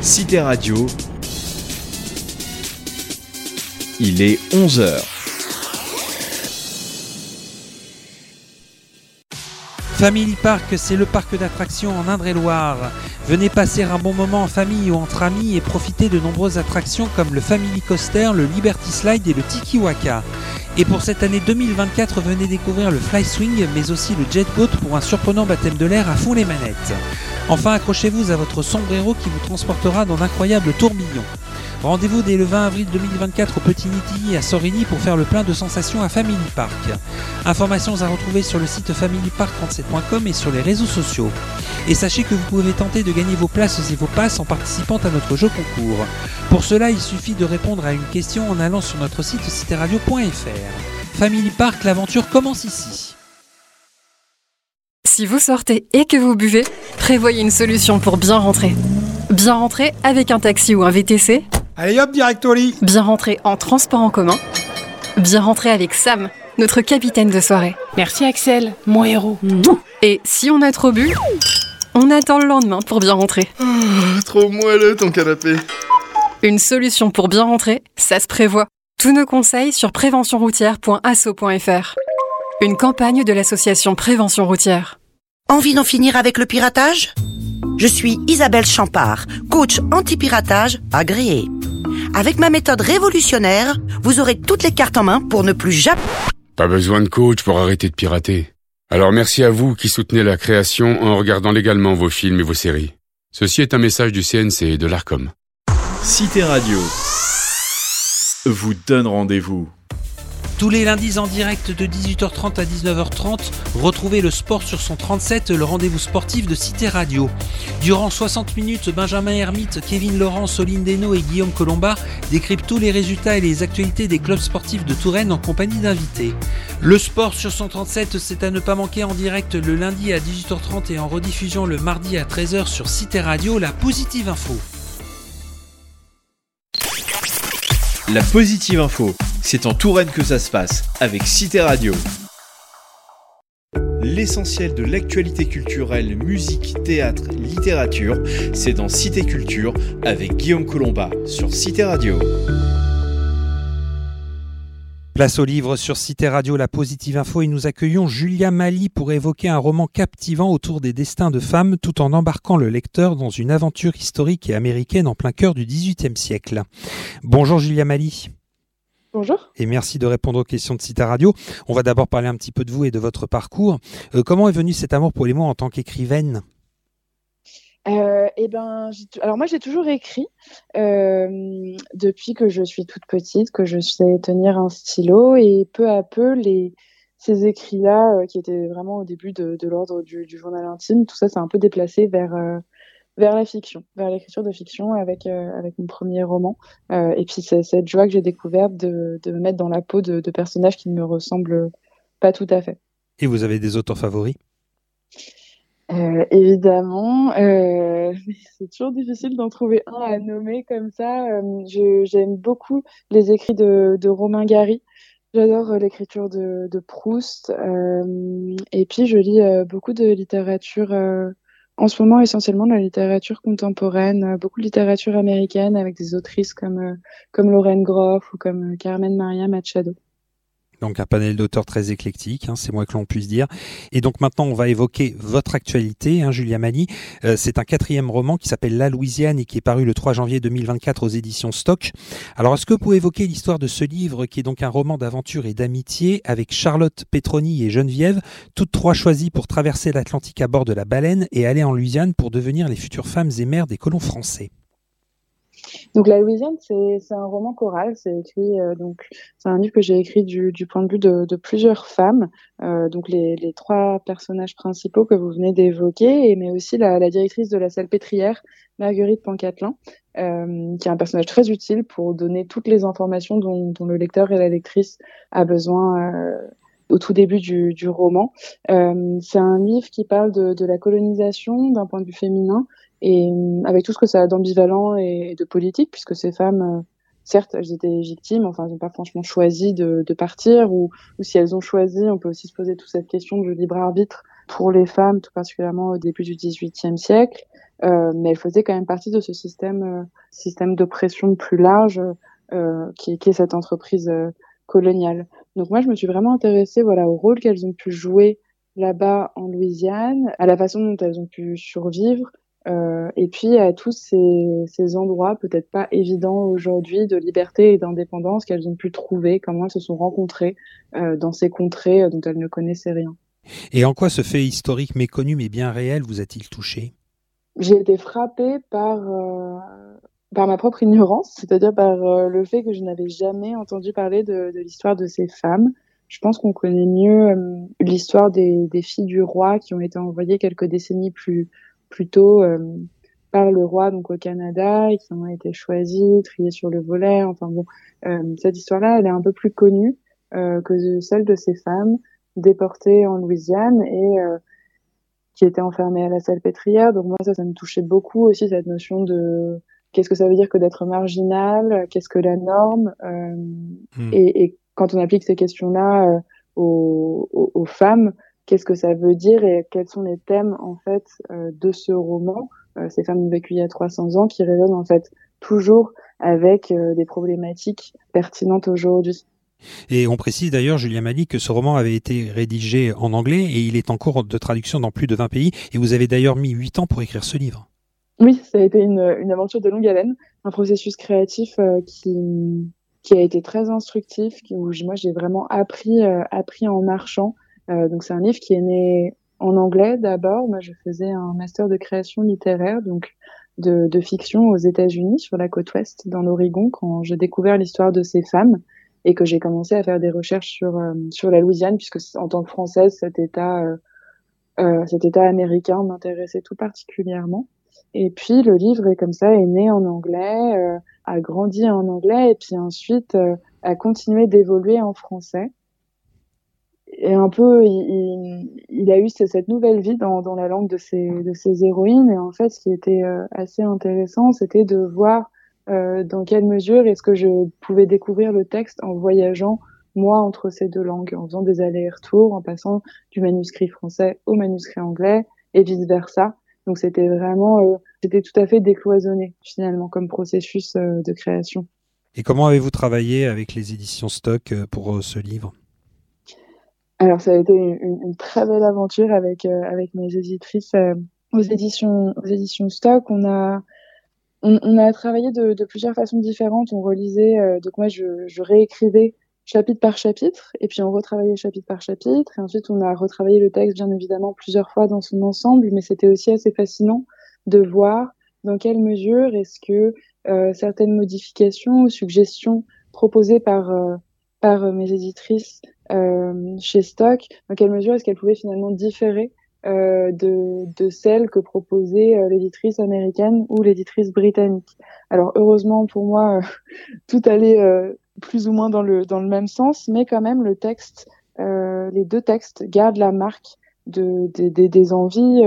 Cité Radio, il est 11h. Family Park, c'est le parc d'attractions en Indre-et-Loire. Venez passer un bon moment en famille ou entre amis et profiter de nombreuses attractions comme le Family Coaster, le Liberty Slide et le Tiki Waka. Et pour cette année 2024, venez découvrir le Fly Swing, mais aussi le Jet Boat pour un surprenant baptême de l'air à fond les manettes. Enfin, accrochez-vous à votre sombrero qui vous transportera dans d'incroyables tourbillons. Rendez-vous dès le 20 avril 2024 au Petit Nitilly à Sorigny pour faire le plein de sensations à Family Park. Informations à retrouver sur le site familypark37.com et sur les réseaux sociaux. Et sachez que vous pouvez tenter de gagner vos places et vos passes en participant à notre jeu concours. Pour cela, il suffit de répondre à une question en allant sur notre site citéradio.fr. Family Park, l'aventure commence ici. Si vous sortez et que vous buvez, prévoyez une solution pour bien rentrer. Bien rentrer avec un taxi ou un VTC. Allez hop, direct au lit. Bien rentrer en transport en commun. Bien rentrer avec Sam, notre capitaine de soirée. Merci Axel, mon héros. Et si on a trop bu, on attend le lendemain pour bien rentrer. Trop moelleux ton canapé. Une solution pour bien rentrer, ça se prévoit. Tous nos conseils sur préventionroutière.asso.fr. Une campagne de l'association Prévention Routière. Envie d'en finir avec le piratage ? Je suis Isabelle Champard, coach anti-piratage agréée. Avec ma méthode révolutionnaire, vous aurez toutes les cartes en main pour ne plus jamais... Pas besoin de coach pour arrêter de pirater. Alors merci à vous qui soutenez la création en regardant légalement vos films et vos séries. Ceci est un message du CNC et de l'ARCOM. Cité Radio vous donne rendez-vous. Tous les lundis en direct de 18h30 à 19h30, retrouvez le sport sur son 37, le rendez-vous sportif de Cité Radio. Durant 60 minutes, Benjamin Hermite, Kevin Laurent, Soline Desno et Guillaume Colomba décryptent tous les résultats et les actualités des clubs sportifs de Touraine en compagnie d'invités. Le sport sur son 37, c'est à ne pas manquer en direct le lundi à 18h30 et en rediffusion le mardi à 13h sur Cité Radio, la Positive Info. La Positive Info, c'est en Touraine que ça se passe, avec Cité Radio. L'essentiel de l'actualité culturelle, musique, théâtre, littérature, c'est dans Cité Culture avec Guillaume Colomba sur Cité Radio. Place au livre sur Cité Radio, la Positive Info, et nous accueillons Julia Mali pour évoquer un roman captivant autour des destins de femmes tout en embarquant le lecteur dans une aventure historique et américaine en plein cœur du XVIIIe siècle. Bonjour Julia Mali. Bonjour. Et merci de répondre aux questions de Cité Radio. On va d'abord parler un petit peu de vous et de votre parcours. Comment est venu cet amour pour les mots en tant qu'écrivaine ? Alors moi j'ai toujours écrit depuis que je suis toute petite, que je sais tenir un stylo, et peu à peu ces écrits-là qui étaient vraiment au début de l'ordre du journal intime, tout ça s'est un peu déplacé vers la fiction, vers l'écriture de fiction avec mon premier roman, et puis c'est cette joie que j'ai découverte de me mettre dans la peau de personnages qui ne me ressemblent pas tout à fait. Et vous avez des auteurs favoris ? Évidemment, c'est toujours difficile d'en trouver un à nommer comme ça. J'aime beaucoup les écrits de Romain Gary. J'adore l'écriture de Proust. Et puis, je lis beaucoup de littérature, en ce moment essentiellement de la littérature contemporaine, beaucoup de littérature américaine avec des autrices comme Lauren Groff ou comme Carmen Maria Machado. Donc un panel d'auteurs très éclectique, c'est moins que l'on puisse dire. Et donc maintenant, on va évoquer votre actualité, Julia Mali. C'est un 4e roman qui s'appelle La Louisiane et qui est paru le 3 janvier 2024 aux éditions Stock. Alors, est-ce que vous pouvez évoquer l'histoire de ce livre qui est donc un roman d'aventure et d'amitié avec Charlotte, Petroni et Geneviève, toutes trois choisies pour traverser l'Atlantique à bord de la Baleine et aller en Louisiane pour devenir les futures femmes et mères des colons français? Donc La Louisiane, c'est un roman choral, c'est un livre que j'ai écrit du point de vue de plusieurs femmes, donc les trois personnages principaux que vous venez d'évoquer, mais aussi la directrice de la Salpêtrière, Marguerite Pancatelin, qui est un personnage très utile pour donner toutes les informations dont le lecteur et la lectrice a besoin au tout début du roman. C'est un livre qui parle de la colonisation d'un point de vue féminin, et avec tout ce que ça a d'ambivalent et de politique, puisque ces femmes, certes, elles étaient victimes, elles n'ont pas franchement choisi de partir, ou si elles ont choisi, on peut aussi se poser toute cette question du libre arbitre pour les femmes, tout particulièrement au début du XVIIIe siècle, mais elle faisait quand même partie de ce système d'oppression plus large qui est cette entreprise coloniale. Donc moi, je me suis vraiment intéressée au rôle qu'elles ont pu jouer là-bas en Louisiane, à la façon dont elles ont pu survivre, et puis à tous ces endroits peut-être pas évidents aujourd'hui de liberté et d'indépendance qu'elles ont pu trouver, comment elles se sont rencontrées dans ces contrées dont elles ne connaissaient rien. Et en quoi ce fait historique méconnu mais bien réel vous a-t-il touché ? J'ai été frappée par ma propre ignorance, c'est-à-dire par le fait que je n'avais jamais entendu parler de l'histoire de ces femmes. Je pense qu'on connaît mieux l'histoire des filles du roi qui ont été envoyées quelques décennies plus tôt par le roi donc au Canada et qui ont été choisies, triées sur le volet. Enfin bon, cette histoire-là, elle est un peu plus connue que celle de ces femmes déportées en Louisiane et qui étaient enfermées à la Salpêtrière. Donc moi, ça me touchait beaucoup aussi, cette notion de qu'est-ce que ça veut dire que d'être marginal, qu'est-ce que la norme, et quand on applique ces questions-là aux femmes, qu'est-ce que ça veut dire et quels sont les thèmes en fait de ce roman. Ces femmes ont vécu il y a 300 ans qui résonnent en fait toujours avec des problématiques pertinentes aujourd'hui. Et on précise d'ailleurs, Julia Malik, que ce roman avait été rédigé en anglais et il est en cours de traduction dans plus de 20 pays. Et vous avez d'ailleurs mis 8 ans pour écrire ce livre. Oui, ça a été une aventure de longue haleine, un processus créatif qui a été très instructif, où moi j'ai vraiment appris en marchant. Donc c'est un livre qui est né en anglais d'abord. Moi je faisais un master de création littéraire, donc de fiction aux États-Unis, sur la côte ouest, dans l'Oregon, quand j'ai découvert l'histoire de ces femmes et que j'ai commencé à faire des recherches sur la Louisiane, puisque en tant que Française, cet État américain m'intéressait tout particulièrement. Et puis le livre est né en anglais, a grandi en anglais et puis ensuite a continué d'évoluer en français. Et un peu, il a eu cette nouvelle vie dans la langue de ces héroïnes. Et en fait, ce qui était assez intéressant, c'était de voir dans quelle mesure est-ce que je pouvais découvrir le texte en voyageant, moi, entre ces deux langues, en faisant des allers-retours, en passant du manuscrit français au manuscrit anglais et vice-versa. Donc c'était vraiment, c'était tout à fait décloisonné finalement comme processus de création. Et comment avez-vous travaillé avec les éditions Stock pour ce livre ? Alors ça a été une très belle aventure avec mes éditrices aux éditions Stock. On a travaillé de plusieurs façons différentes. On relisait, donc moi je réécrivais chapitre par chapitre, et puis on retravaillait chapitre par chapitre, et ensuite on a retravaillé le texte bien évidemment plusieurs fois dans son ensemble, mais c'était aussi assez fascinant de voir dans quelle mesure est-ce que certaines modifications ou suggestions proposées par mes éditrices chez Stock, dans quelle mesure est-ce qu'elles pouvaient finalement différer de celles que proposait l'éditrice américaine ou l'éditrice britannique. Alors heureusement pour moi, tout allait plus ou moins dans le même sens, mais quand même le texte, les deux textes gardent la marque des envies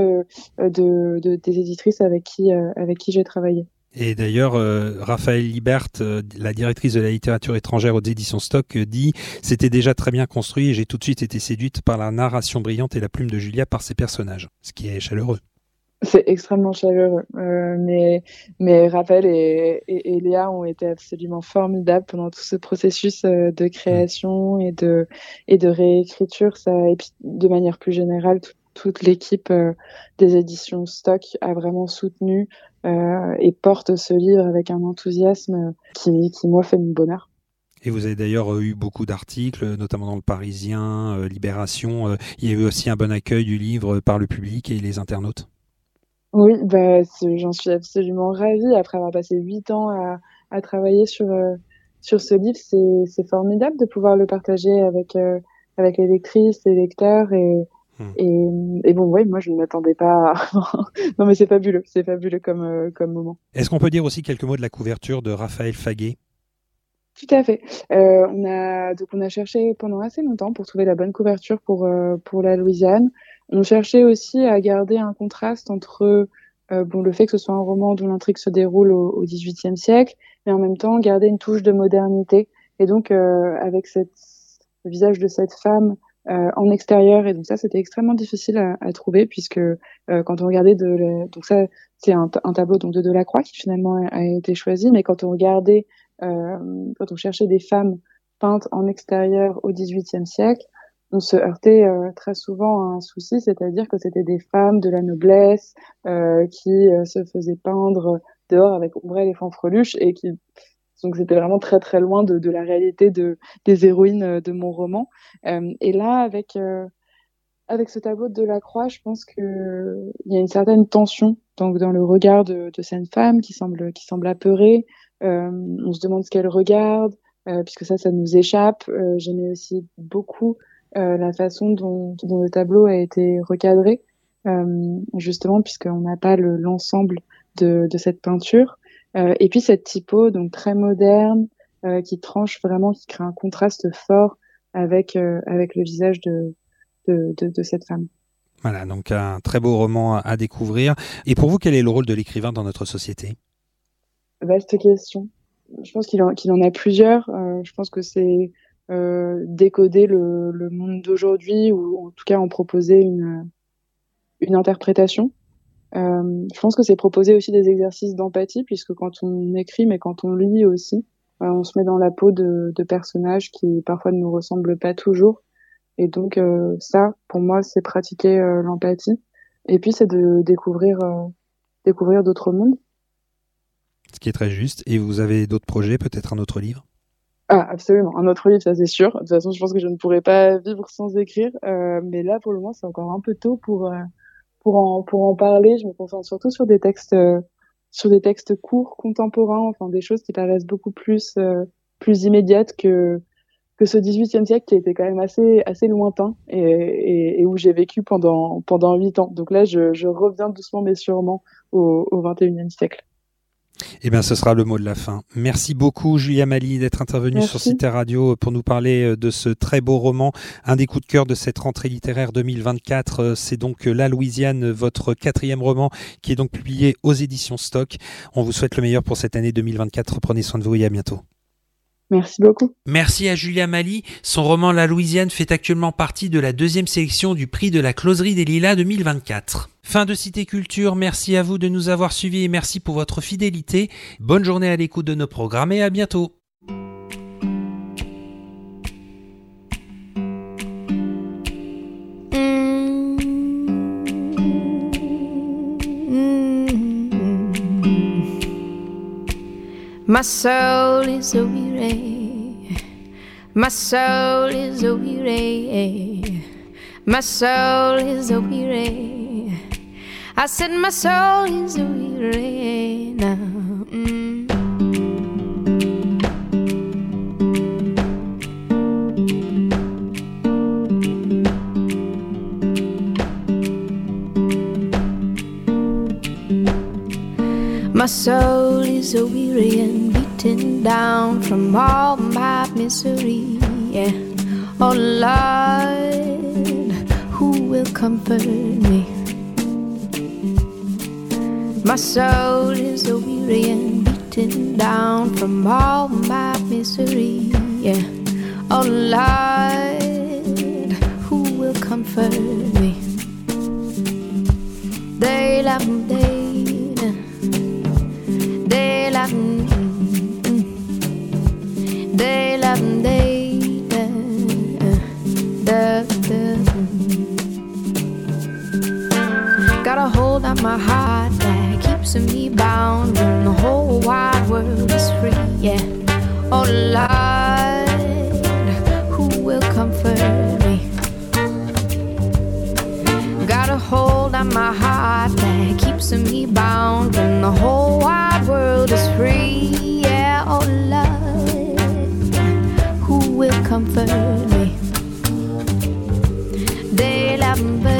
des éditrices avec qui j'ai travaillé. Et d'ailleurs, Raphaël Libert, la directrice de la littérature étrangère aux éditions Stock, dit « C'était déjà très bien construit et j'ai tout de suite été séduite par la narration brillante et la plume de Julia par ses personnages. » Ce qui est chaleureux. C'est extrêmement chaleureux. Mais Raphaël et Léa ont été absolument formidables pendant tout ce processus de création et de réécriture. Et puis, de manière plus générale, toute l'équipe des éditions Stock a vraiment soutenu et porte ce livre avec un enthousiasme qui moi fait mon bonheur. Et vous avez d'ailleurs eu beaucoup d'articles, notamment dans Le Parisien, Libération. Il y a eu aussi un bon accueil du livre par le public et les internautes. Oui, j'en suis absolument ravie. Après avoir passé 8 ans à travailler sur ce livre, c'est formidable de pouvoir le partager avec les lectrices, les lecteurs et bon, ouais, moi je ne m'attendais pas Non mais c'est fabuleux comme moment. Est-ce qu'on peut dire aussi quelques mots de la couverture de Raphaël Faguet ? Tout à fait. On a cherché pendant assez longtemps pour trouver la bonne couverture pour la Louisiane. On cherchait aussi à garder un contraste entre le fait que ce soit un roman dont l'intrigue se déroule au XVIIIe siècle, mais en même temps garder une touche de modernité. Et donc avec le visage de cette femme en extérieur, et donc ça c'était extrêmement difficile à trouver, puisque quand on regardait donc ça c'est un tableau donc de Delacroix qui finalement a été choisi, mais quand on regardait quand on cherchait des femmes peintes en extérieur au XVIIIe siècle, on se heurtait très souvent à un souci, c'est-à-dire que c'était des femmes de la noblesse qui se faisaient peindre dehors avec ombrelles et fanfreluches, et donc c'était vraiment très très loin de la réalité des héroïnes de mon roman. Et là, avec ce tableau de Delacroix, je pense que il y a une certaine tension donc dans le regard de cette femme qui semble apeurée. On se demande ce qu'elle regarde, puisque ça nous échappe. J'aimais aussi beaucoup la façon dont le tableau a été recadré, justement puisqu'on n'a pas l'ensemble de cette peinture. Et puis cette typo donc très moderne, qui tranche vraiment, qui crée un contraste fort avec le visage de cette femme. Voilà, donc un très beau roman à découvrir. Et pour vous, quel est le rôle de l'écrivain dans notre société ? Vaste question. Je pense qu'il en a plusieurs. Je pense que c'est décoder le monde d'aujourd'hui, ou en tout cas en proposer une interprétation. Je pense que c'est proposer aussi des exercices d'empathie, puisque quand on écrit, mais quand on lit aussi, on se met dans la peau de personnages qui parfois ne nous ressemblent pas toujours. Et donc ça, pour moi, c'est pratiquer l'empathie. Et puis c'est de découvrir d'autres mondes. Ce qui est très juste. Et vous avez d'autres projets, peut-être un autre livre ? Ah, absolument. Un autre livre, ça c'est sûr. De toute façon, je pense que je ne pourrais pas vivre sans écrire. Mais là, pour le moment, c'est encore un peu tôt pour en parler. Je me concentre surtout sur des textes courts, contemporains, enfin des choses qui paraissent beaucoup plus immédiates que ce XVIIIe siècle qui était quand même assez lointain, et où j'ai vécu pendant 8 ans. Donc là, je reviens doucement mais sûrement au XXIe siècle. Eh bien, ce sera le mot de la fin. Merci beaucoup, Julia Mali, d'être intervenue sur Cité Radio pour nous parler de ce très beau roman, un des coups de cœur de cette rentrée littéraire 2024. C'est donc La Louisiane, votre 4e roman, qui est donc publié aux éditions Stock. On vous souhaite le meilleur pour cette année 2024. Prenez soin de vous et à bientôt. Merci beaucoup. Merci à Julia Mali. Son roman La Louisiane fait actuellement partie de la 2e sélection du prix de la Closerie des Lilas 2024. Fin de Cité Culture, merci à vous de nous avoir suivis et merci pour votre fidélité. Bonne journée à l'écoute de nos programmes et à bientôt. My soul is a weary, my soul is a weary, my soul is a weary. I said my soul is a weary now. My soul is a weary and beaten down from all my misery. Yeah. Oh Lord, who will comfort me? My soul is a weary and beaten down from all my misery. Yeah. Oh Lord, who will comfort me? They love me. Got a hold on my heart that keeps me bound when the whole wide world is free. Yeah. Oh Lord, who will comfort me? Got a hold on my heart that keeps me bound when the whole wide world is free. Yeah. Oh Lord, who will comfort me? They love me.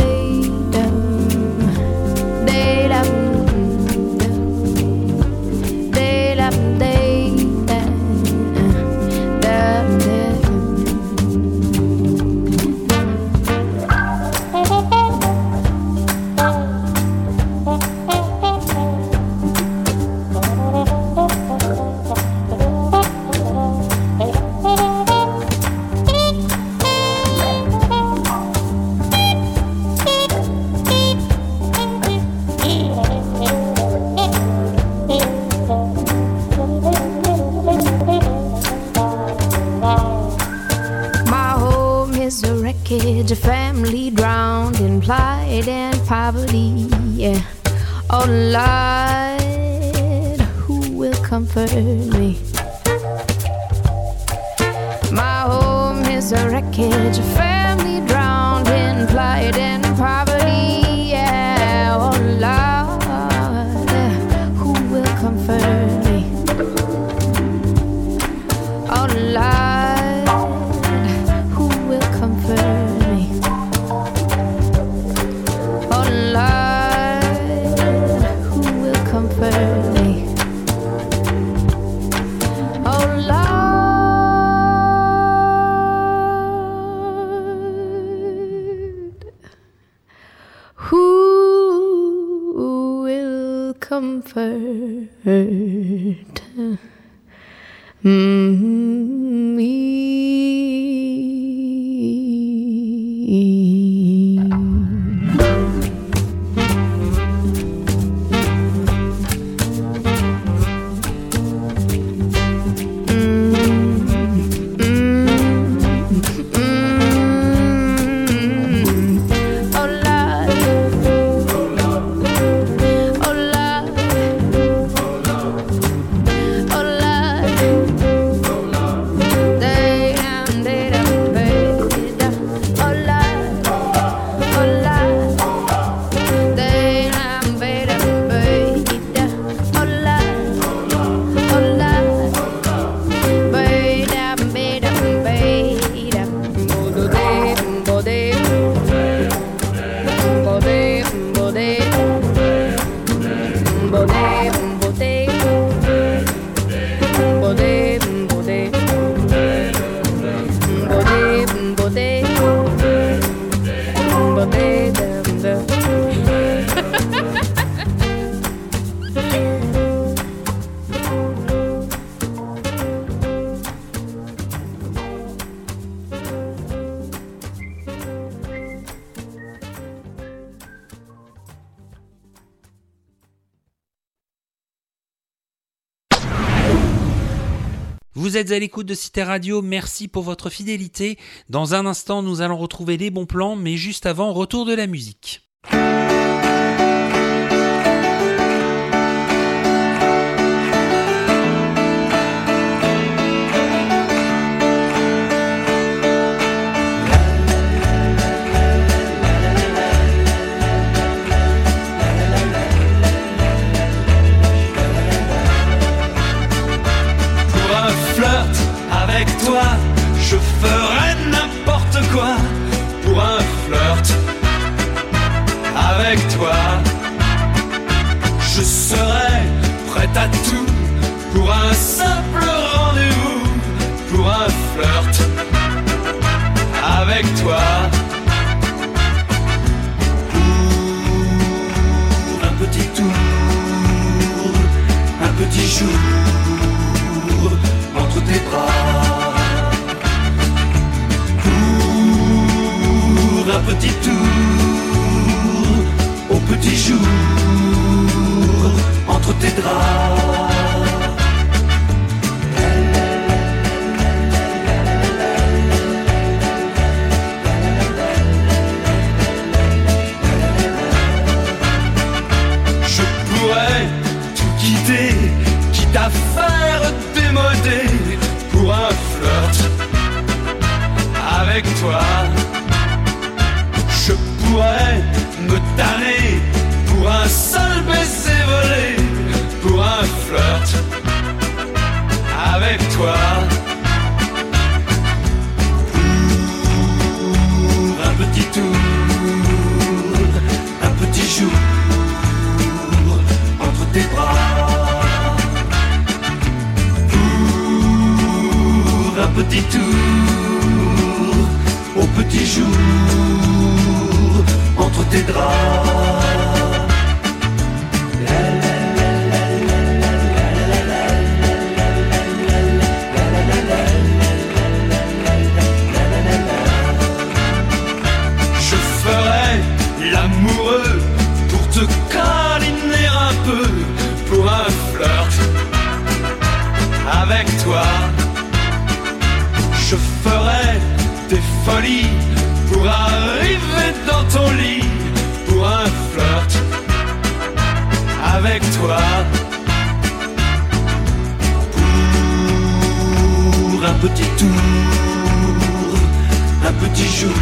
poverty. Yeah. Oh Lord, who will comfort me? My home is a wreckage, a family drowned in plight and poverty. Yeah. Oh Lord, who will comfort me? Oh Lord, who will comfort me? Oh Lord, who will comfort me? Oh Lord, who will comfort me? Vous êtes à l'écoute de Cité Radio, merci pour votre fidélité. Dans un instant, nous allons retrouver les bons plans, mais juste avant, retour de la musique. Toi, je ferais n'importe quoi pour un flirt avec toi. Je serais prête à tout pour un simple rendez-vous, pour un flirt avec toi. Pour un petit tour, un petit jour entre tes bras. Un petit tour au petit jour entre tes draps. Je pourrais tout quitter, quitte à faire démoder pour un flirt avec toi. Je pourrais me tanner pour un seul baiser volé, pour un flirt avec toi. Pour un petit tour, un petit jour entre tes bras. Pour un petit tour au petit jour entre tes draps. Je ferai l'amoureux pour te câliner un peu, pour un flirt avec toi. Je ferai des folies pour arriver dans ton lit, pour un avec toi. Pour un petit tour, un petit jour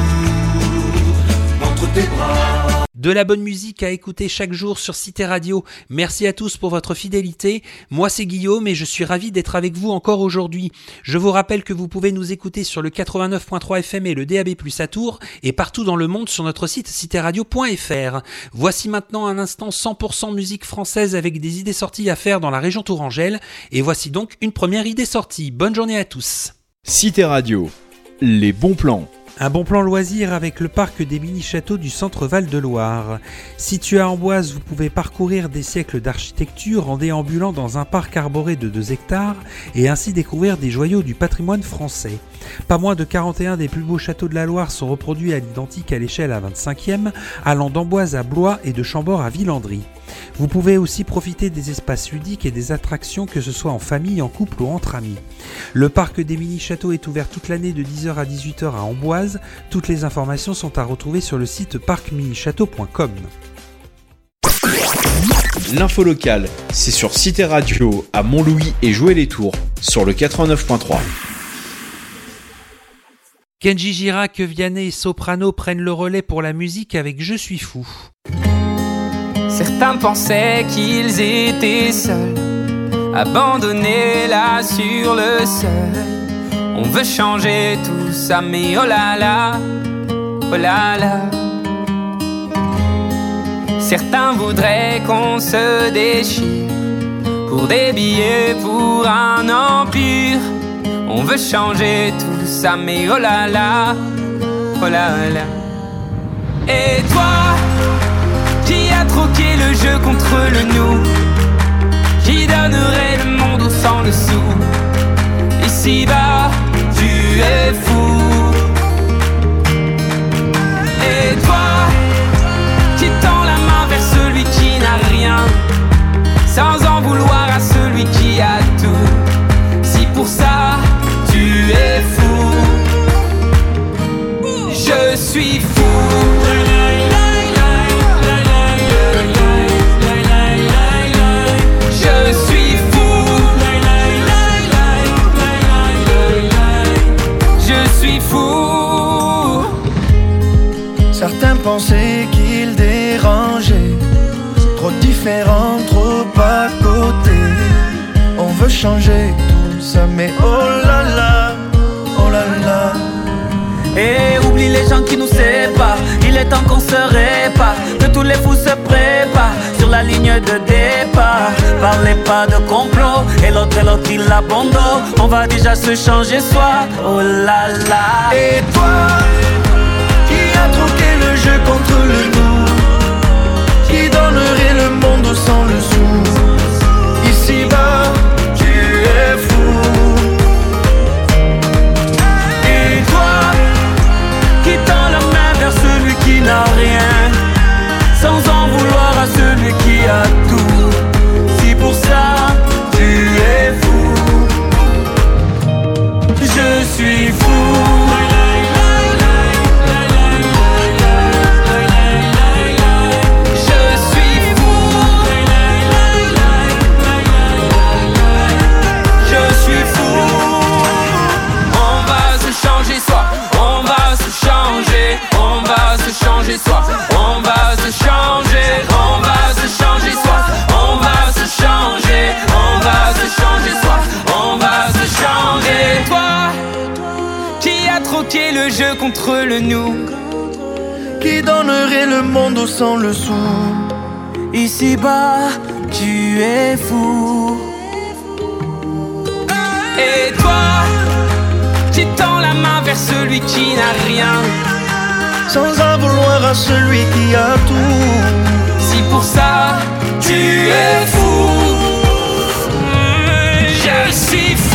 entre tes bras. De la bonne musique à écouter chaque jour sur Cité Radio. Merci à tous pour votre fidélité. Moi c'est Guillaume et je suis ravi d'être avec vous encore aujourd'hui. Je vous rappelle que vous pouvez nous écouter sur le 89.3 FM et le DAB+ à Tours et partout dans le monde sur notre site citéradio.fr. Voici maintenant un instant 100% musique française avec des idées sorties à faire dans la région tourangelle. Et voici donc une première idée sortie. Bonne journée à tous. Cité Radio, les bons plans. Un bon plan loisir avec le parc des mini-châteaux du centre Val-de-Loire. Situé à Amboise, vous pouvez parcourir des siècles d'architecture en déambulant dans un parc arboré de 2 hectares et ainsi découvrir des joyaux du patrimoine français. Pas moins de 41 des plus beaux châteaux de la Loire sont reproduits à l'identique à l'échelle à 25e, allant d'Amboise à Blois et de Chambord à Villandry. Vous pouvez aussi profiter des espaces ludiques et des attractions, que ce soit en famille, en couple ou entre amis. Le parc des mini-châteaux est ouvert toute l'année de 10h à 18h à Amboise. Toutes les informations sont à retrouver sur le site parcminichâteau.com. L'info locale, c'est sur Cité Radio à Montlouis et Joué-les-Tours sur le 89.3. Kenji Girac, Vianney et Soprano prennent le relais pour la musique avec Je suis fou. Certains pensaient qu'ils étaient seuls, abandonnés là sur le seuil. On veut changer tout ça, mais oh là là, oh là là. Certains voudraient qu'on se déchire pour des billets, pour un empire. On veut changer tout ça, mais oh là là, oh là là. Et toi, qui a troqué le jeu contre le nous, qui donnerait le monde au sang dessous. Ici-bas, tu es fou. Et toi, qui tend la main vers celui qui n'a rien, sans en vouloir à celui qui a tout. Si pour ça, tu es fou, je suis fou. Certains pensaient qu'ils dérangeaient, trop différents, trop à côté. On veut changer tout ça, mais oh là là, oh là là. Et oublie les gens qui nous séparent, il est temps qu'on se répare, que tous les fous se préparent sur la ligne de départ. Parlez pas de complot, et l'autre il abandonne. On va déjà se changer soi, oh là là. Et toi, qui a troqué le jeu contre le nous, qui donnerait le monde sans le sou. Ici-bas, tu es fou. Et toi, qui tend la main vers celui qui n'a rien, sans en vouloir à celui qui a tout. Si pour ça, tu es fou, je suis fou. Soi. On va se changer, on va se changer soi. On va se changer, on va se changer soi. On va se changer. Toi, qui a troqué le jeu contre le nous, qui donnerait le monde au sang le sou. Ici-bas, tu es fou. Et toi, qui tend la main vers celui qui n'a rien, sans en vouloir à celui qui a tout. Si pour ça, tu es fou, je suis fou.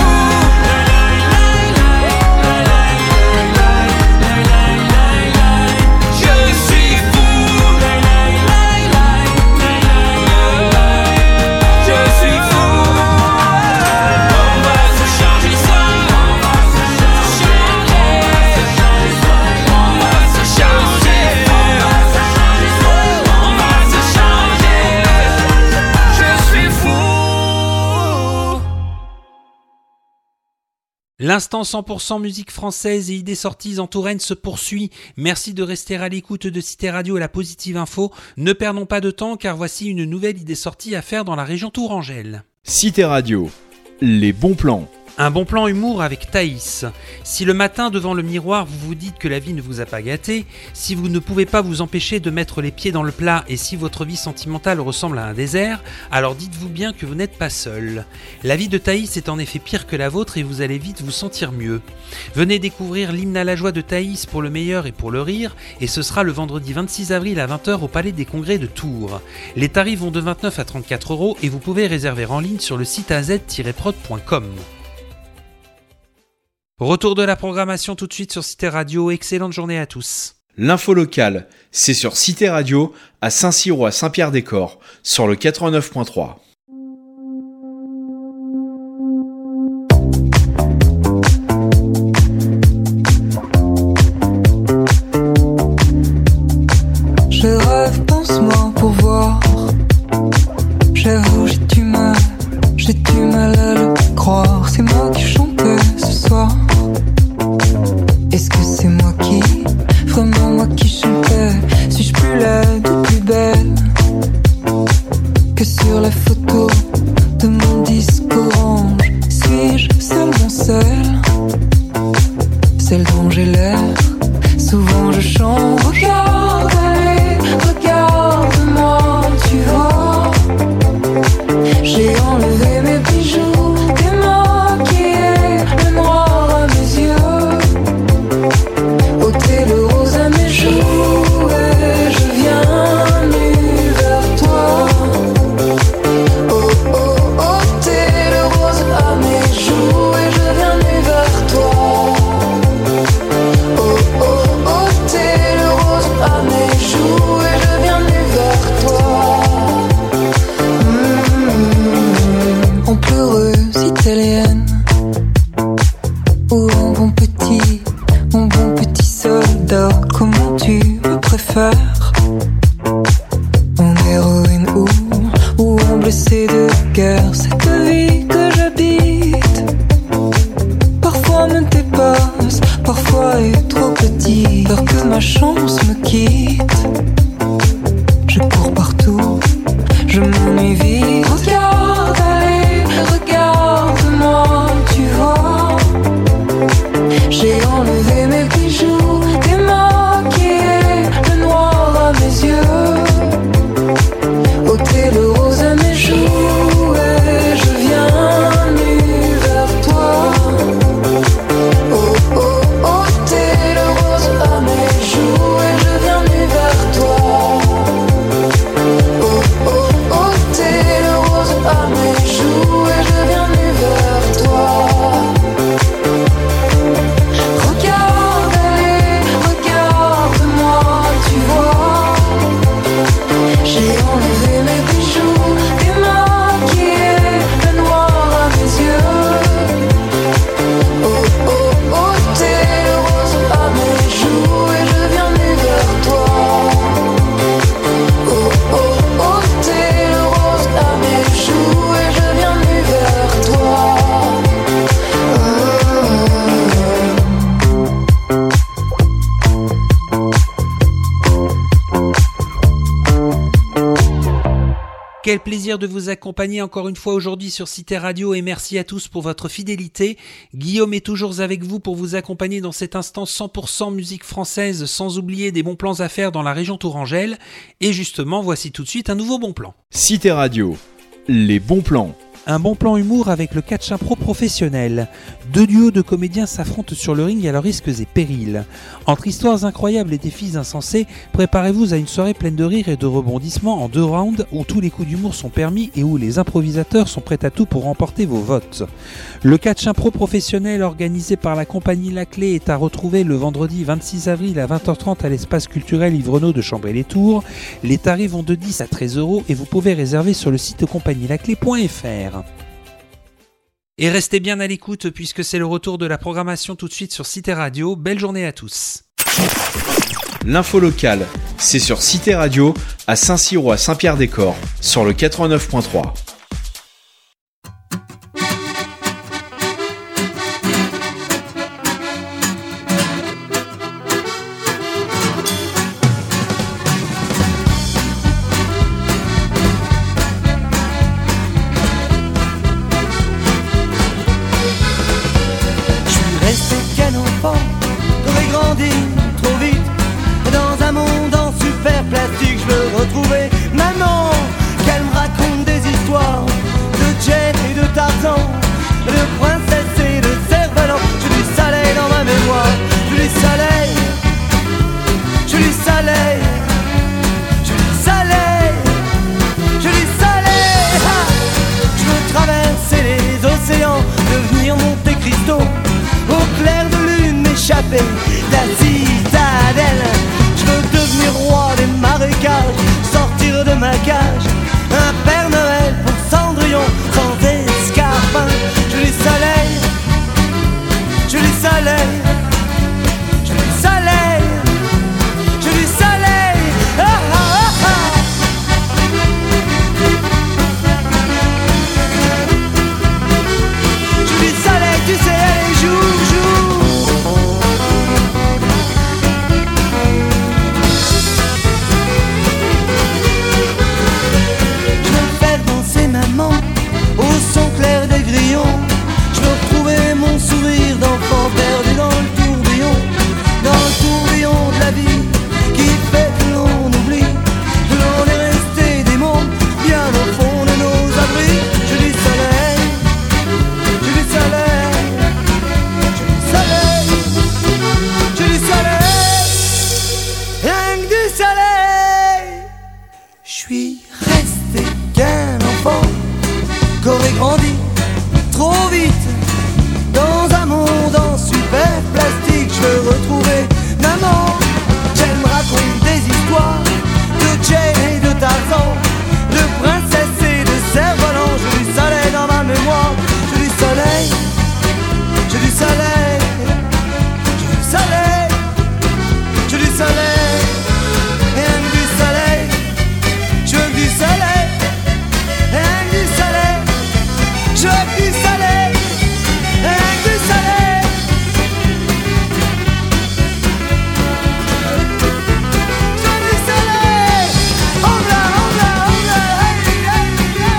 Changer L'instant 100% musique française et idées sorties en Touraine se poursuit. Merci de rester à l'écoute de Cité Radio et la Positive Info. Ne perdons pas de temps car voici une nouvelle idée sortie à faire dans la région tourangelle. Cité Radio, les bons plans. Un bon plan humour avec Thaïs. Si le matin devant le miroir vous vous dites que la vie ne vous a pas gâté, si vous ne pouvez pas vous empêcher de mettre les pieds dans le plat et si votre vie sentimentale ressemble à un désert, alors dites-vous bien que vous n'êtes pas seul. La vie de Thaïs est en effet pire que la vôtre et vous allez vite vous sentir mieux. Venez découvrir l'hymne à la joie de Thaïs pour le meilleur et pour le rire et ce sera le vendredi 26 avril à 20h au Palais des Congrès de Tours. Les tarifs vont de 29 à 34 € et vous pouvez réserver en ligne sur le site az-prod.com. Retour de la programmation tout de suite sur Cité Radio. Excellente journée à tous. L'info locale, c'est sur Cité Radio à Saint-Cyr à Saint-Pierre-des-Corps sur le 89.3. Je rêve, pense-moi pour voir. J'avoue, j'ai du mal à le croire. C'est moi qui chantais ce soir. Est-ce que c'est moi qui, vraiment moi qui chantais? Suis-je plus laide ou plus belle que sur la photo de mon disque orange? Suis-je seulement celle dont j'ai l'air? Souvent je chante. Regarde, allez, regarde-moi, tu vois. J'ai enlevé mes bijoux, démaquillé le noir à mes yeux, ôté le rose à mes joues et je viens nu vers toi. Oh oh, ôté le rose à mes joues et je viens nu vers toi. Oh oh, ôté le rose à mes joues et je viens nu vers toi. En pleureuse italienne ou en bon petit soldat, comment tu me préfères? En héroïne ou en blessé de guerre? Cette vie que j'habite parfois me dépasse, parfois est trop petite. Peur que ma chance me quitte. Je cours partout, je m'ennuie vite. Regarde, allez, regarde-moi, tu vois. J'ai enlevé mes bijoux, démaquillé le noir à mes yeux, ôté le rose à mes joues et je viens nu vers toi. Oh oh, ôté le rose à mes joues et je viens nu vers toi. Oh oh, ôté le rose à mes joues et je viens nu vers toi. Regarde, allez, regarde-moi, tu vois. J'ai enlevé mes bijoux, démaquillé le noir à mes yeux. Oh oh, ôté le rose à mes joues et je viens nu vers toi. Oh oh, ôté le rose à mes joues et je viens nu vers toi. Quel plaisir de vous accompagner encore une fois aujourd'hui sur Cité Radio et merci à tous pour votre fidélité. Guillaume est toujours avec vous pour vous accompagner dans cet instant 100% musique française sans oublier des bons plans à faire dans la région tourangelle. Et justement, voici tout de suite un nouveau bon plan. Cité Radio, les bons plans. Un bon plan humour avec le catch impro professionnel. Deux duos de comédiens s'affrontent sur le ring à leurs risques et périls. Entre histoires incroyables et défis insensés, préparez-vous à une soirée pleine de rires et de rebondissements en 2 rounds où tous les coups d'humour sont permis et où les improvisateurs sont prêts à tout pour remporter vos votes. Le catch impro professionnel organisé par la compagnie Laclé est à retrouver le vendredi 26 avril à 20h30 à l'espace culturel Yvrenaud de Chambray-les-Tours. Les tarifs vont de 10 à 13 € et vous pouvez réserver sur le site compagnielaclé.fr. Et restez bien à l'écoute puisque c'est le retour de la programmation tout de suite sur Cité Radio. Belle journée à tous. L'info locale, c'est sur Cité Radio à Saint-Cyr à Saint-Pierre-des-Corps sur le 89.3. suis resté qu'un enfant, qu'aurait grandi trop vite dans un monde en super plastique. Je veux retrouver maman. Elle me raconte des histoires de Jane et de Tarzan, de princesses et de cerfs-volants. J'ai du soleil dans ma mémoire. J'ai du soleil, j'ai du soleil, j'ai du soleil, j'ai du soleil, rien que du soleil. Je veux du soleil, rien que du soleil. Je veux du soleil, rien que du soleil. Je veux du soleil. Oh là, oh là, oh là, hey, hey, hey.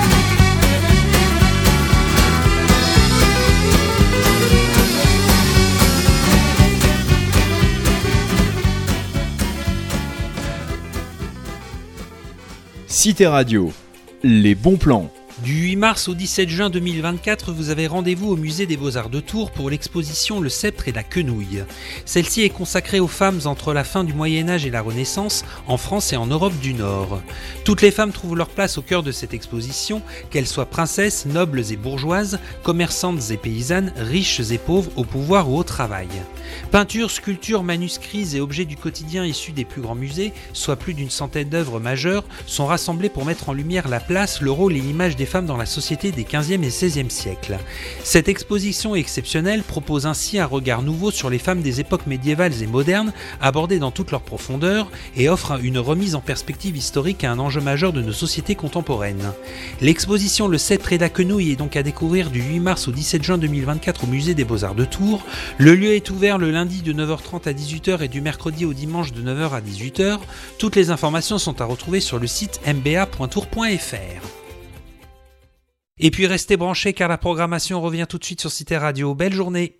Cité Radio, les bons plans. Du 8 mars au 17 juin 2024, vous avez rendez-vous au musée des Beaux-Arts de Tours pour l'exposition Le Sceptre et la Quenouille. Celle-ci est consacrée aux femmes entre la fin du Moyen-Âge et la Renaissance, en France et en Europe du Nord. Toutes les femmes trouvent leur place au cœur de cette exposition, qu'elles soient princesses, nobles et bourgeoises, commerçantes et paysannes, riches et pauvres, au pouvoir ou au travail. Peintures, sculptures, manuscrits et objets du quotidien issus des plus grands musées, soit plus d'une centaine d'œuvres majeures, sont rassemblés pour mettre en lumière la place, le rôle et l'image des femmes dans la société des 15e et 16e siècles. Cette exposition exceptionnelle propose ainsi un regard nouveau sur les femmes des époques médiévales et modernes, abordées dans toute leur profondeur, et offre une remise en perspective historique à un enjeu majeur de nos sociétés contemporaines. L'exposition Le Sceptre et la Quenouille est donc à découvrir du 8 mars au 17 juin 2024 au musée des Beaux-Arts de Tours. Le lieu est ouvert le lundi de 9h30 à 18h et du mercredi au dimanche de 9h à 18h. Toutes les informations sont à retrouver sur le site mba.tours.fr. Et puis restez branchés car la programmation revient tout de suite sur Cité Radio. Belle journée!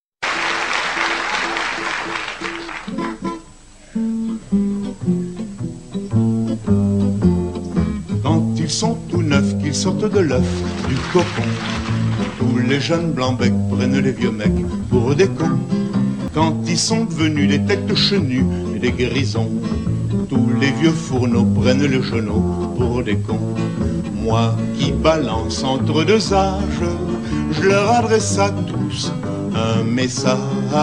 Quand ils sont tout neufs, qu'ils sortent de l'œuf, du cocon, tous les jeunes blancs-becs prennent les vieux mecs pour des cons. Quand ils sont devenus des têtes chenues et des grisons, tous les vieux fourneaux prennent les genoux pour des cons. Moi qui balance entre deux âges, je leur adresse à tous un message.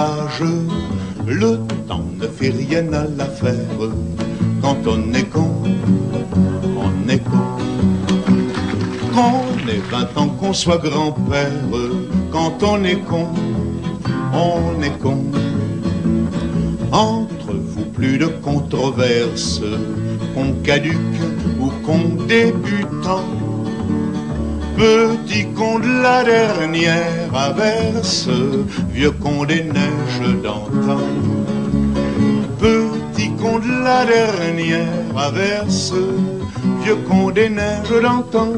Le temps ne fait rien à l'affaire. Quand on est con, on est con. Qu'on ait 20 ans, qu'on soit grand-père. Quand on est con, on est con. Entre vous plus de controverses, qu'on caduque ou qu'on débutant. Petit con de la dernière averse, vieux con des neiges d'antan. Petit con de la dernière averse, vieux con des neiges d'antan.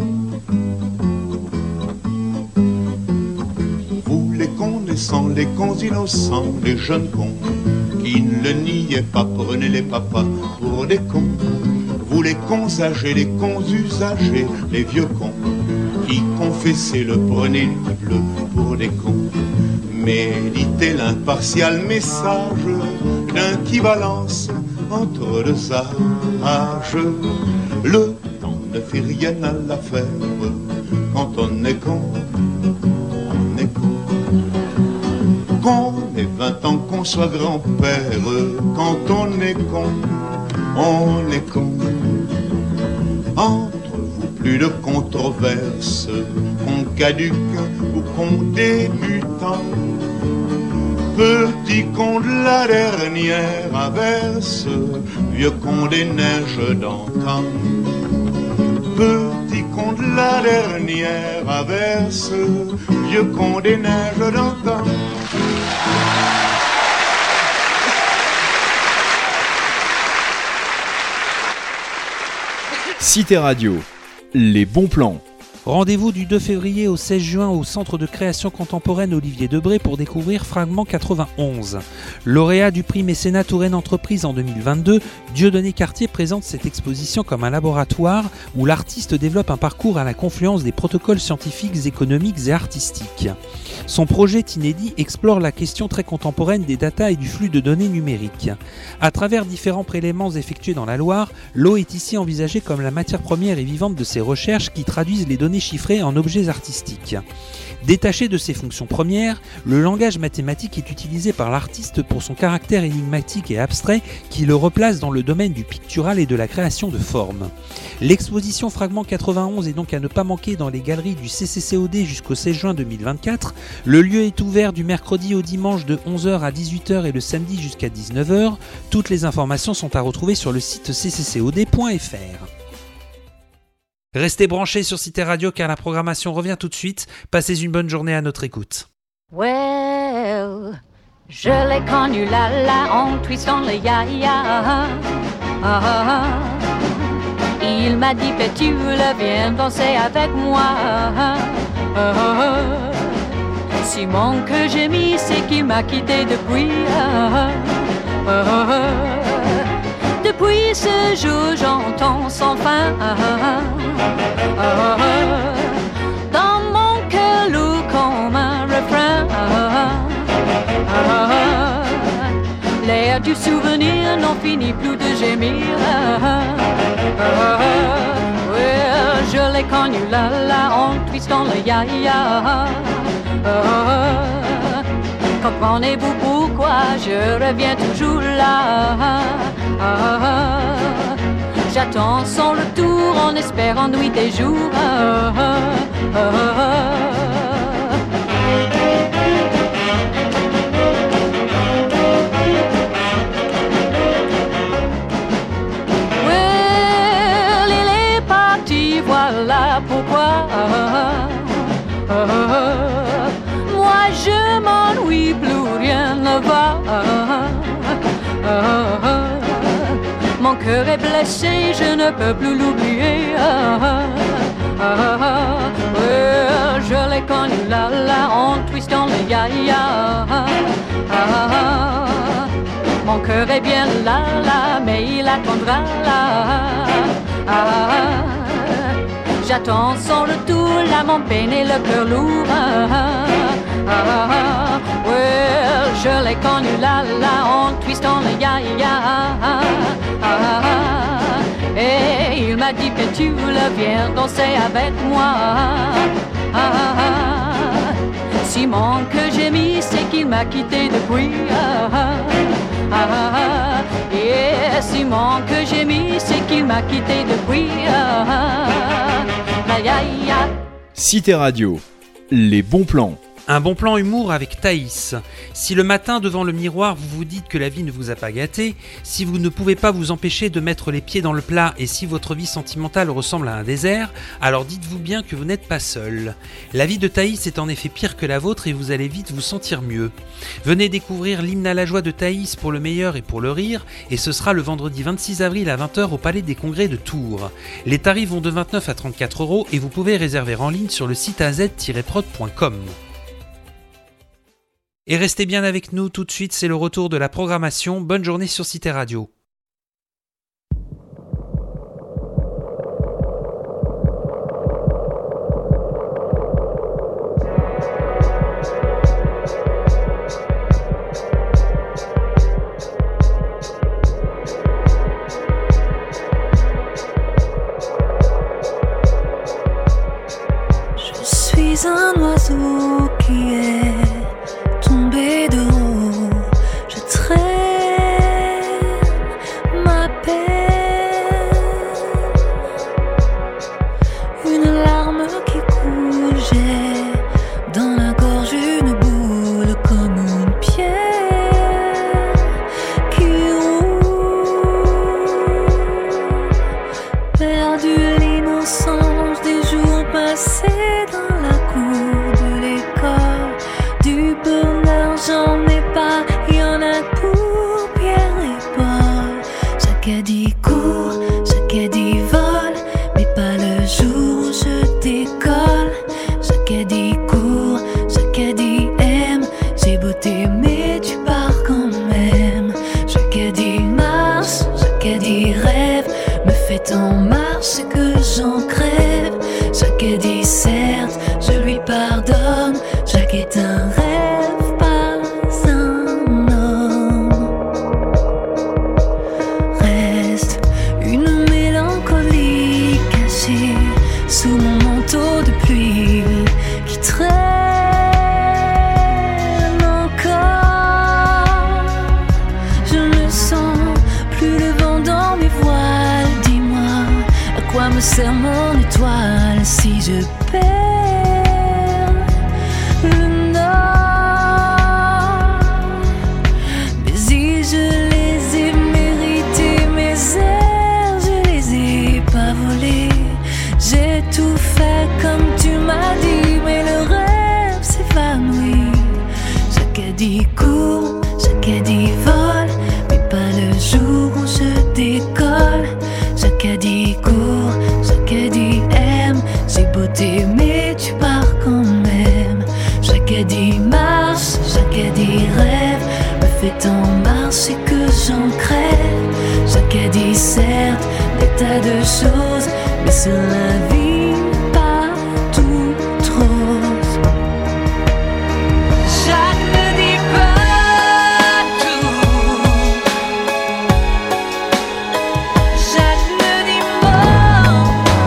Vous les cons naissants, les cons innocents, les jeunes cons qui ne le niaient pas, prenez les papas pour des cons. Vous les cons âgés, les cons usagés, les vieux cons qui confessaient le prenez le bleu pour des cons. Méditez l'impartial message d'équivalence entre deux âges. Le temps ne fait rien à l'affaire. Quand on est con, on est con. Qu'on ait 20 ans, qu'on soit grand-père. Quand on est con, on est con. Entre vous plus de controverses, qu'on caduque ou qu'on débutant. Petit con de la dernière averse, vieux con des neiges d'antan. Petit con de la dernière averse, vieux con des neiges d'antan. Cité Radio, les bons plans. Rendez-vous du 2 février au 16 juin au Centre de création contemporaine Olivier Debré pour découvrir Fragment 91. Lauréat du prix Mécénat Touraine Entreprise en 2022, Dieudonné Cartier présente cette exposition comme un laboratoire où l'artiste développe un parcours à la confluence des protocoles scientifiques, économiques et artistiques. Son projet Tinedi explore la question très contemporaine des data et du flux de données numériques. À travers différents prélèvements effectués dans la Loire, l'eau est ici envisagée comme la matière première et vivante de ses recherches qui traduisent les données chiffrées en objets artistiques. Détaché de ses fonctions premières, le langage mathématique est utilisé par l'artiste pour son caractère énigmatique et abstrait qui le replace dans le domaine du pictural et de la création de formes. L'exposition Fragment 91 est donc à ne pas manquer dans les galeries du CCCOD jusqu'au 16 juin 2024. Le lieu est ouvert du mercredi au dimanche de 11h à 18h et le samedi jusqu'à 19h. Toutes les informations sont à retrouver sur le site cccod.fr. Restez branchés sur Cité Radio car la programmation revient tout de suite. Passez une bonne journée à notre écoute. Well, je l'ai connu là en twistant le ya-ya. Il m'a dit fais-tu le viens danser avec moi. Simon que j'ai mis c'est qu'il m'a quitté depuis. Depuis ce jour j'entends sans fin. Dans mon cœur lourd comme un refrain. L'air du souvenir n'en finit plus de gémir. Je l'ai connu là en twistant le ya-ya. Comprenez-vous pourquoi je reviens toujours là? J'attends son retour en espérant nuit et jour. Well, il est parti, voilà pourquoi. Moi je m'ennuie, plus rien ne va. Mon cœur est blessé, je ne peux plus l'oublier. Je l'ai connu là en twistant le ya-ya. Mon cœur est bien là, mais il attendra là. J'attends son retour, là mon peine et le cœur lourd. Je l'ai connu là en twistant le ya-ya. Et il m'a dit que tu le viens danser avec moi. Simon que j'ai mis c'est qu'il m'a quitté depuis. Et Simon que j'ai mis c'est qu'il m'a quitté depuis. Cité Radio, les bons plans. Un bon plan humour avec Thaïs. Si le matin devant le miroir vous vous dites que la vie ne vous a pas gâté, si vous ne pouvez pas vous empêcher de mettre les pieds dans le plat et si votre vie sentimentale ressemble à un désert, alors dites-vous bien que vous n'êtes pas seul. La vie de Thaïs est en effet pire que la vôtre et vous allez vite vous sentir mieux. Venez découvrir l'hymne à la joie de Thaïs pour le meilleur et pour le rire et ce sera le vendredi 26 avril à 20h au Palais des Congrès de Tours. Les tarifs vont de 29 à 34 € et vous pouvez réserver en ligne sur le site az-prod.com. Et restez bien avec nous, tout de suite c'est le retour de la programmation. Bonne journée sur Cité Radio. Je suis un oiseau qui est tombé de haut, je traîne ma peine. Une larme qui coule, j'ai dans la gorge une boule comme une pierre qui roule. Perdu l'innocence des jours passés dans la cour de l'école. mon étoile si je perds le nord. Mais si je les ai mérités, mes airs, je les ai pas volés. J'ai tout fait comme tu m'as dit, mais le rêve s'évanouit. Jacadie court, Jacadie vole, mais pas le jour où je décolle. Jacadie court, Jacadie aime, j'ai beau t'aimer, tu pars quand même. Jacadie marche, Jacadie rêve, me fait en marche et que j'en crève. Jacadie certes, des tas de choses, mais sur la vie, pas tout rose. Jacques ne dit pas tout. Jacques ne dit mort.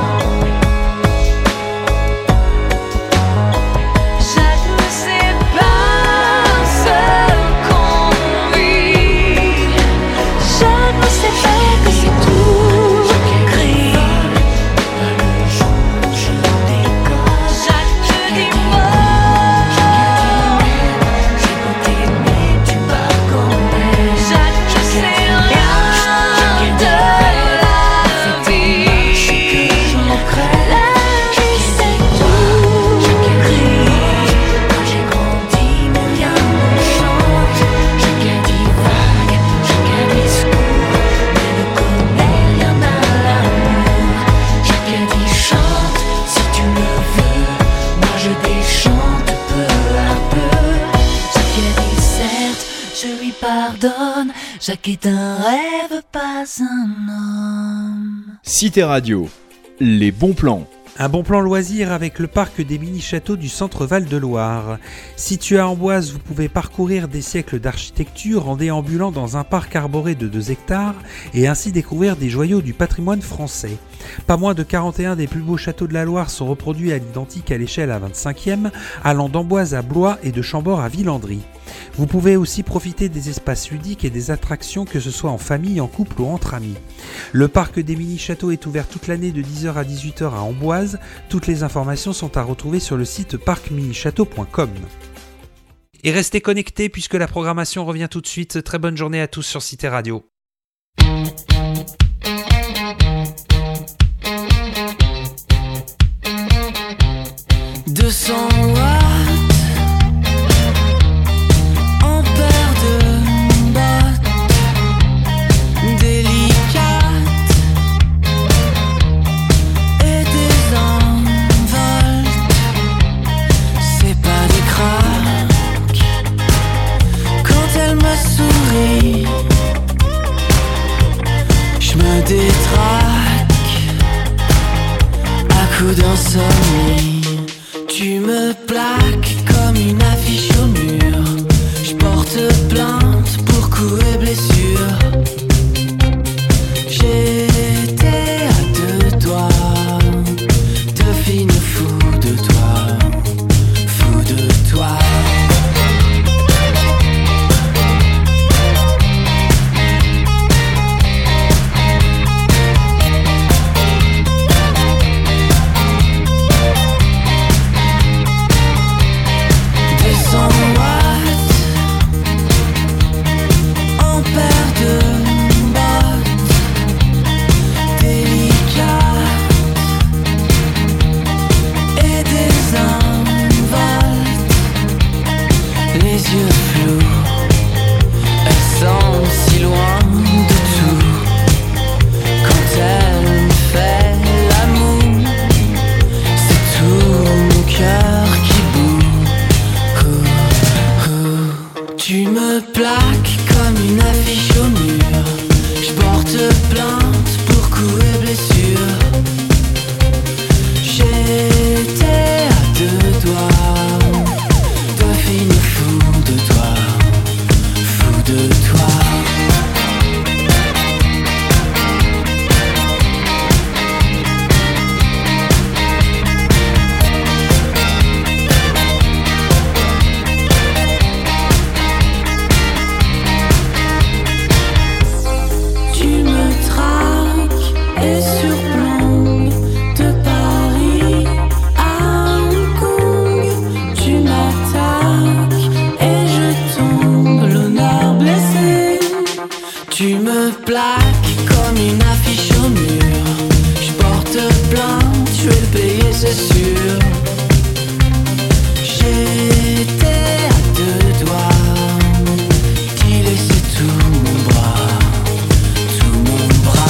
Jacques ne sait pas ce qu'on vit. Jacques ne sait pas que c'est tout gris. Jacques est un rêve, pas un homme. Cité Radio, les bons plans. Un bon plan loisir avec le parc des mini-châteaux du centre Val-de-Loire. Situé à Amboise, vous pouvez parcourir des siècles d'architecture en déambulant dans un parc arboré de 2 hectares et ainsi découvrir des joyaux du patrimoine français. Pas moins de 41 des plus beaux châteaux de la Loire sont reproduits à l'identique à l'échelle à 25e, allant d'Amboise à Blois et de Chambord à Villandry. Vous pouvez aussi profiter des espaces ludiques et des attractions, que ce soit en famille, en couple ou entre amis. Le parc des mini-châteaux est ouvert toute l'année de 10h à 18h à Amboise. Toutes les informations sont à retrouver sur le site parcminichâteau.com. Et restez connectés puisque la programmation revient tout de suite. Très bonne journée à tous sur Cité Radio. Je me détraque à coups d'insomnie. Tu me plaques comme une affiche au mur. Je porte plainte pour coups et blessures. J'étais à 2 doigts de finir fou de toi, fou de toi. En paire de c'est sûr. J'étais à deux doigts d'y laisser tout mon bras, tout mon bras.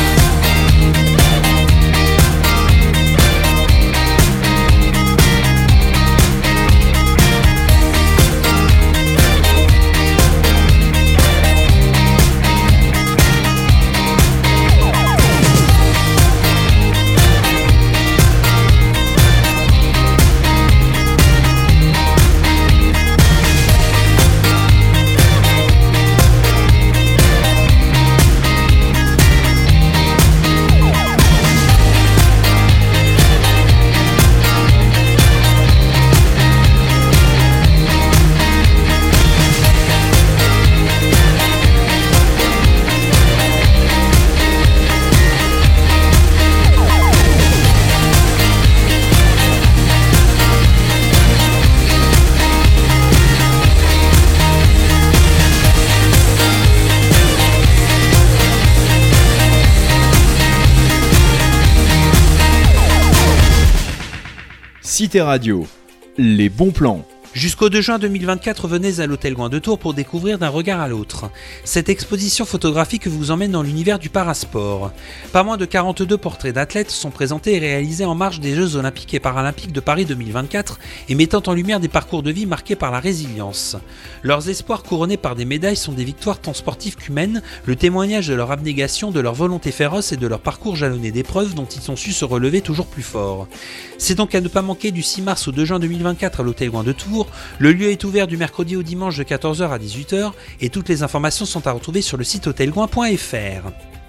Cité Radio, les bons plans. Jusqu'au 2 juin 2024, venez à l'Hôtel Gouin de Tours pour découvrir d'un regard à l'autre. Cette exposition photographique vous emmène dans l'univers du parasport. Pas moins de 42 portraits d'athlètes sont présentés et réalisés en marge des Jeux Olympiques et Paralympiques de Paris 2024 et mettant en lumière des parcours de vie marqués par la résilience. Leurs espoirs couronnés par des médailles sont des victoires tant sportives qu'humaines, le témoignage de leur abnégation, de leur volonté féroce et de leur parcours jalonné d'épreuves dont ils ont su se relever toujours plus fort. C'est donc à ne pas manquer du 6 mars au 2 juin 2024 à l'Hôtel Gouin de Tours. Le lieu est ouvert du mercredi au dimanche de 14h à 18h et toutes les informations sont à retrouver sur le site hôtelgouin.fr.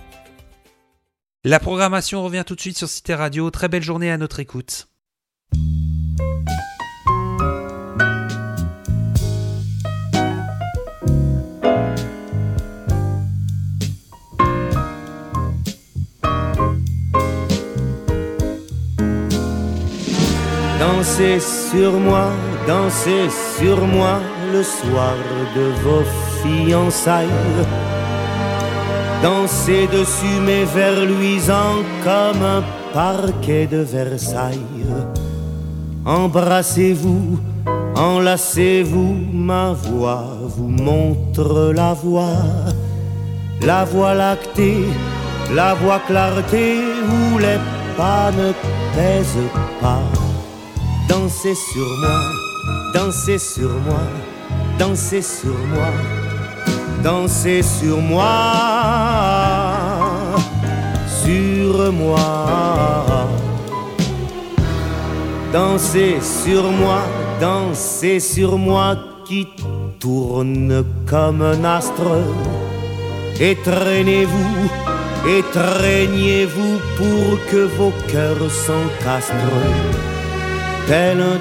La programmation revient tout de suite sur Cité Radio. Très belle journée à notre écoute. Dansez sur moi le soir de vos fiançailles. Dansez dessus mes vers luisants comme un parquet de Versailles. Embrassez-vous, enlacez-vous, ma voix vous montre la voie lactée, la voie clarté où les pas ne pèsent pas. Dansez sur moi, dansez sur moi, dansez sur moi, dansez sur moi, sur moi. Dansez sur moi qui tourne comme un astre. Étreignez-vous pour que vos cœurs s'encastrent. Tel un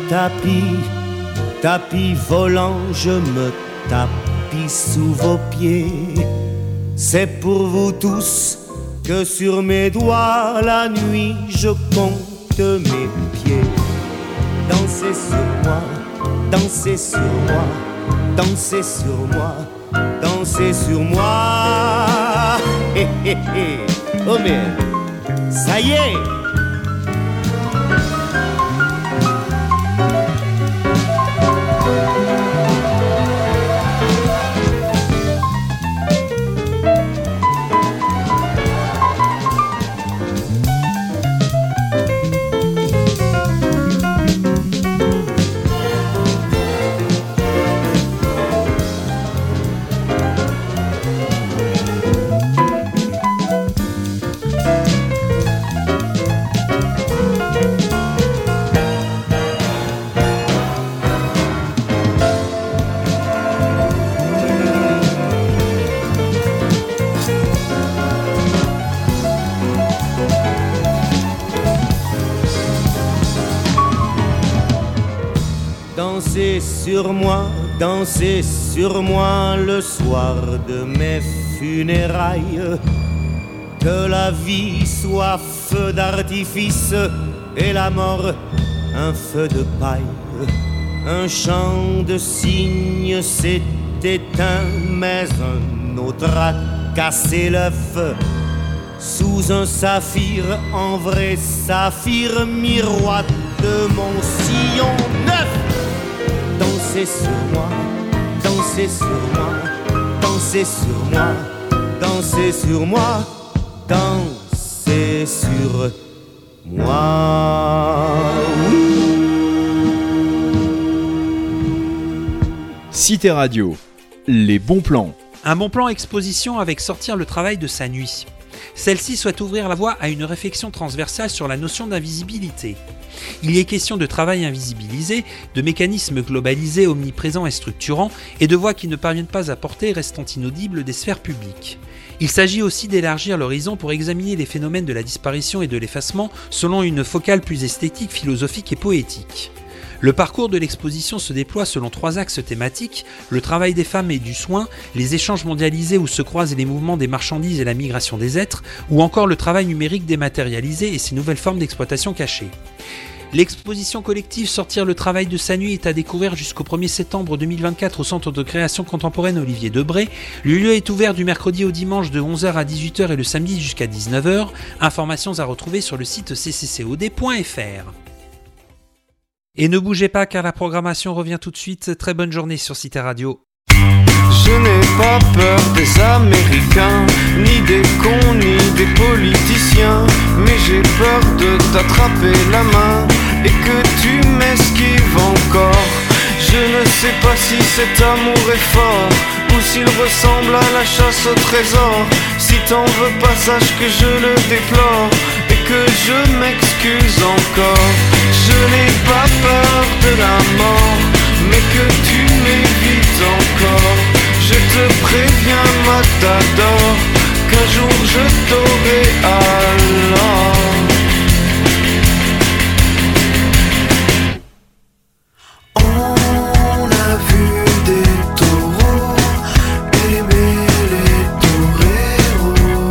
tapis volant, je me tapis sous vos pieds. C'est pour vous tous que sur mes doigts la nuit je compte mes pieds. Dansez sur moi, dansez sur moi, dansez sur moi, dansez sur moi. Hé hé hé, oh mais ça y est. Dansez sur moi le soir de mes funérailles. Que la vie soit feu d'artifice et la mort un feu de paille. Un chant de cygne s'est éteint, mais un autre a cassé l'œuf. sous un saphir, en vrai saphir, miroir de mon sillon neuf. Dansez sur moi, dansez sur moi, dansez sur moi, dansez sur moi, dansez sur moi. Oui. Cité Radio, les bons plans. Un bon plan exposition avec sortir le travail de sa nuit. Celle-ci souhaite ouvrir la voie à une réflexion transversale sur la notion d'invisibilité. Il y est question de travail invisibilisé, de mécanismes globalisés, omniprésents et structurants, et de voix qui ne parviennent pas à porter, restant inaudibles des sphères publiques. Il s'agit aussi d'élargir l'horizon pour examiner les phénomènes de la disparition et de l'effacement selon une focale plus esthétique, philosophique et poétique. Le parcours de l'exposition se déploie selon 3 axes thématiques, le travail des femmes et du soin, les échanges mondialisés où se croisent les mouvements des marchandises et la migration des êtres, ou encore le travail numérique dématérialisé et ses nouvelles formes d'exploitation cachée. L'exposition collective Sortir le travail de sa nuit est à découvrir jusqu'au 1er septembre 2024 au Centre de création contemporaine Olivier Debré. Le lieu est ouvert du mercredi au dimanche de 11h à 18h et le samedi jusqu'à 19h. Informations à retrouver sur le site cccod.fr. Et ne bougez pas car la programmation revient tout de suite. Très bonne journée sur Cité Radio. Je n'ai pas peur des Américains, ni des cons, ni des politiciens, mais j'ai peur de t'attraper la main et que tu m'esquives encore. Je ne sais pas si cet amour est fort ou s'il ressemble à la chasse au trésor. Si t'en veux pas, sache que je le déplore et que je m'excuse encore. Je n'ai pas peur de la mort, mais que tu m'évites encore. Je te préviens, Matador, qu'un jour je t'aurai alors. On a vu des taureaux aimer les toreros.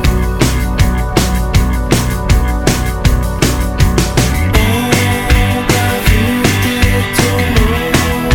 On a vu des taureaux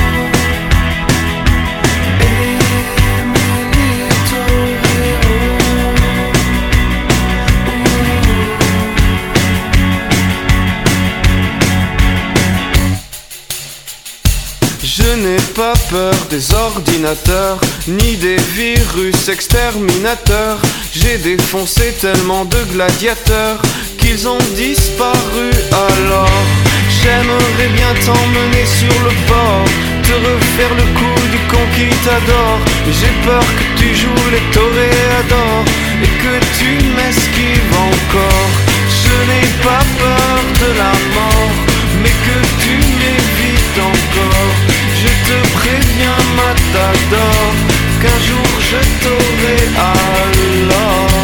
Je n'ai pas peur des ordinateurs, ni des virus exterminateurs. J'ai défoncé tellement de gladiateurs qu'ils ont disparu alors. J'aimerais bien t'emmener sur le bord, te refaire le coup du con qui t'adore. Mais j'ai peur que tu joues les toréadors et que tu m'esquives encore. Je n'ai pas peur de la mort, mais que tu m'évites encore. Je te préviens, Matador, qu'un jour je t'aurai alors.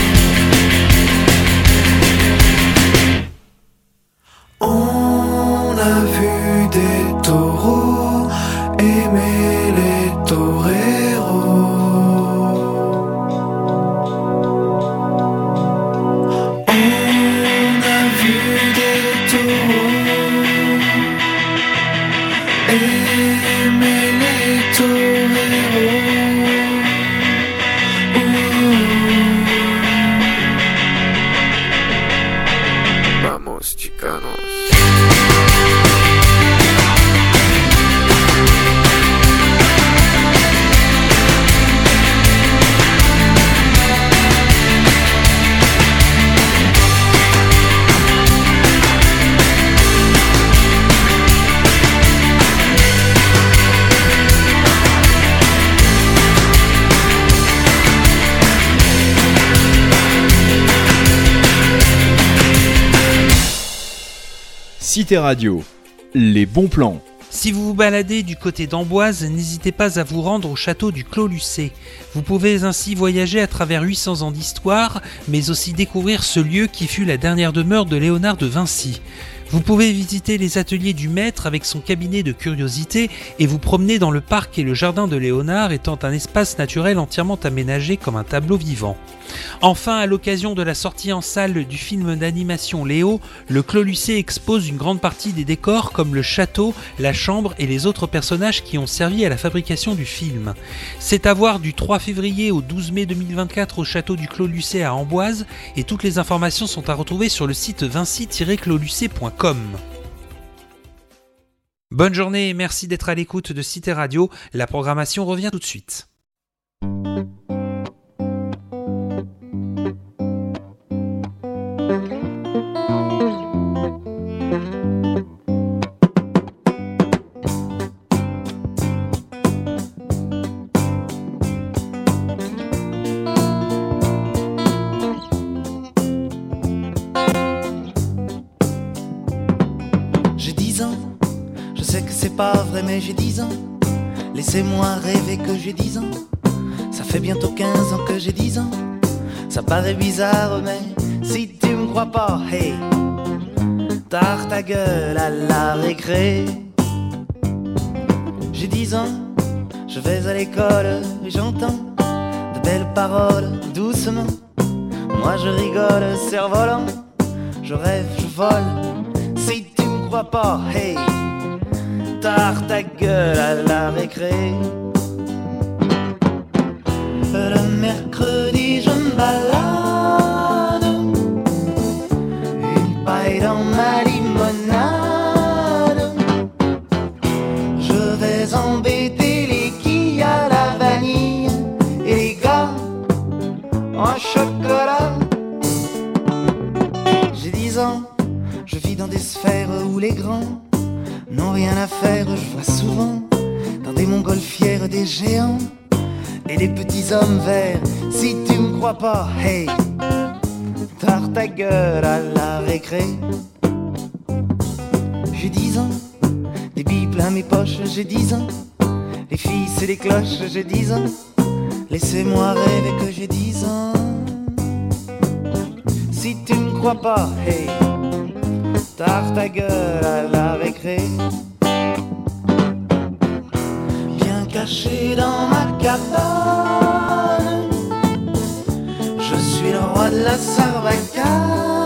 On a vu des taureaux aimer les toreros. On a vu des taureaux aimer les toreros. Vamos, chicanos. Cité Radio, les bons plans. Si vous vous baladez du côté d'Amboise, n'hésitez pas à vous rendre au château du Clos Lucé. Vous pouvez ainsi voyager à travers 800 ans d'histoire, mais aussi découvrir ce lieu qui fut la dernière demeure de Léonard de Vinci. Vous pouvez visiter les ateliers du maître avec son cabinet de curiosités et vous promener dans le parc et le jardin de Léonard étant un espace naturel entièrement aménagé comme un tableau vivant. Enfin, à l'occasion de la sortie en salle du film d'animation Léo, le Clos Lucé expose une grande partie des décors comme le château, la chambre et les autres personnages qui ont servi à la fabrication du film. C'est à voir du 3 février au 12 mai 2024 au château du Clos Lucé à Amboise et toutes les informations sont à retrouver sur le site vinci-closlucé.com. Bonne journée et merci d'être à l'écoute de Cité Radio. La programmation revient tout de suite. Pas vrai mais j'ai 10 ans. Laissez-moi rêver que j'ai 10 ans. Ça fait bientôt 15 ans que j'ai 10 ans. Ça paraît bizarre mais si tu me crois pas, hey, tard ta gueule à la récré. J'ai 10 ans, je vais à l'école et j'entends de belles paroles doucement. Moi je rigole, cerf-volant, je rêve, je vole. Si tu me crois pas, hey, tard ta gueule à la récré. Le mercredi je me balade, une paille dans ma limonade. Je vais embêter les quilles à la vanille et les gars en chocolat. J'ai 10 ans, je vis dans des sphères où les grands n'ont rien à faire, je vois souvent dans des montgolfières des géants et des petits hommes verts. Si tu me crois pas, hey, tard ta gueule à la récré. J'ai 10 ans, des billes plein mes poches, j'ai 10 ans, les filles c'est des cloches, j'ai 10 ans. Laissez-moi rêver que j'ai 10 ans. Si tu me crois pas, hey, tard ta gueule à la récré. Bien caché dans ma cabane, je suis le roi de la Sarbacane.